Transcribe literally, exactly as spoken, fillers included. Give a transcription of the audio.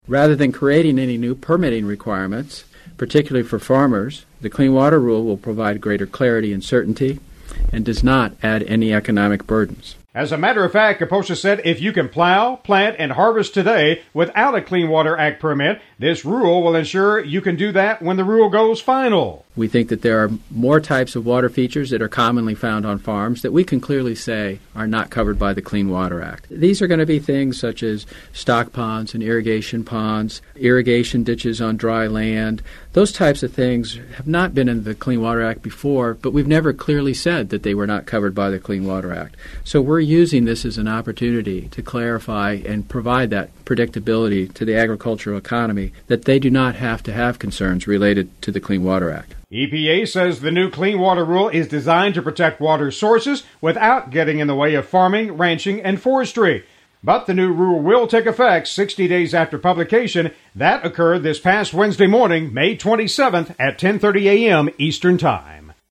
Rather than creating any new permitting requirements, particularly for farmers, the Clean Water Rule will provide greater clarity and certainty and does not add any economic burdens. As a matter of fact, Kaposha said if you can plow, plant, and harvest today without a Clean Water Act permit, this rule will ensure you can do that when the rule goes final. We think that there are more types of water features that are commonly found on farms that we can clearly say are not covered by the Clean Water Act. These are going to be things such as stock ponds and irrigation ponds, irrigation ditches on dry land. Those types of things have not been in the Clean Water Act before, but we've never clearly said that they were not covered by the Clean Water Act. So we're using this as an opportunity to clarify and provide that predictability to the agricultural economy that they do not have to have concerns related to the Clean Water Act. E P A says the new Clean Water Rule is designed to protect water sources without getting in the way of farming, ranching, and forestry. But the new rule will take effect sixty days after publication. That occurred this past Wednesday morning, May twenty-seventh at ten thirty a.m. Eastern Time.